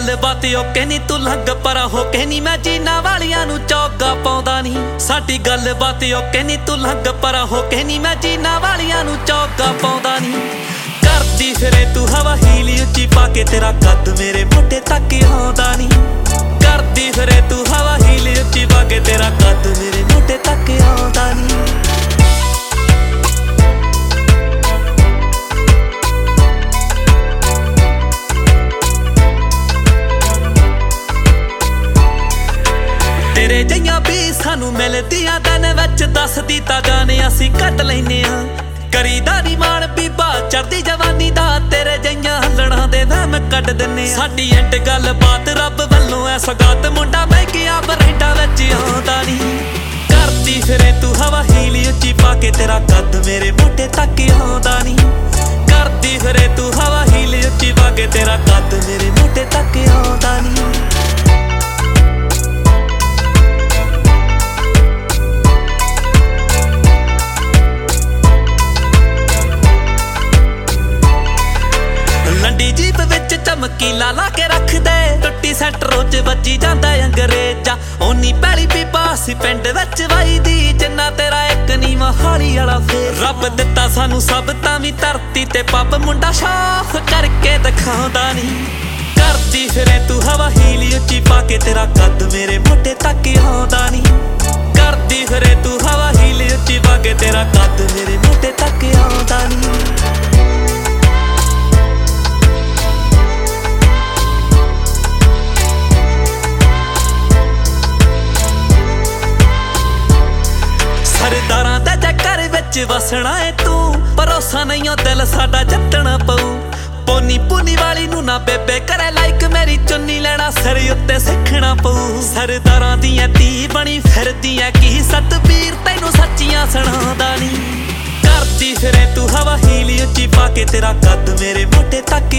गल बात ओके नी तू लंघ परा हो के नी मैं जीना वालियां नू चौगा पाउंदा नी साडी गल बात ओके नी तू लंघ परा हो के नी मैं जीना वालियां नू चौगा पाउंदा नी करदी फिरे तू हवा हीली उच्ची पाके तेरा कद मेरे मोटे तक आउंदा नी करदी फिरे तू हवा हीली उच्ची पाके तेरा कद मेरे मोटे तक आउंदा नी तेरे जइयां भी सानू मिलदियां दिन विच दसदी तां जाने असीं कट लैने आ करीदा नी मान बीबा चढ़दी जवानी दा तेरे जइयां हलणा दे वहम कट दिन्ने साडी एंड गल बात रब वल्लों ऐ सगात मुंडा महंगिया बरैंडा विच आउंदा नी करदी फिरे तू हवा हीली उच्ची पाके तेरा कद मेरे मोटे तक आउंदा नी करदी फिरे तू हवा हीली उच्ची पाके तेरा कद मेरे मोटे तक आउंदा नी लंडी जीप विच चमकी ला के रख दे टुट्टी सैंटरों च बजी जांदा अंग्रेजा ओनी पैली पीपा सी पिंड विच वजदी जिन्ना तेरा एक नी मोहाली वाला फेर रब दिता सानू सब तां वी धरती ते पब मुंडा साफ करके दिखाउंदा नी करदी फिरे तू हवा हीली उच्ची पाके तेरा कद मेरे मोटे तक आउंदा नी करदी फिरे तू हवा हीली उच्ची पाके तेरा कद मेरे मोटे तक आउंदा नी सरदारां दे चक्कर विच वसना है तू भरोसा नहीं दिल साडा जट्टना पऊ पोनी पुनी वाली नू ना बेबे करे लाइक मेरी चुन्नी लेना सिर उत्ते सिखना पऊ सरदारां दियां धी बनी फिरदी ऐ की सतबीर तैनू सच्चियां सुणांदा नी करदी फिरे तू हवा हीली उच्ची पाके तेरा कद मेरे मोटे तक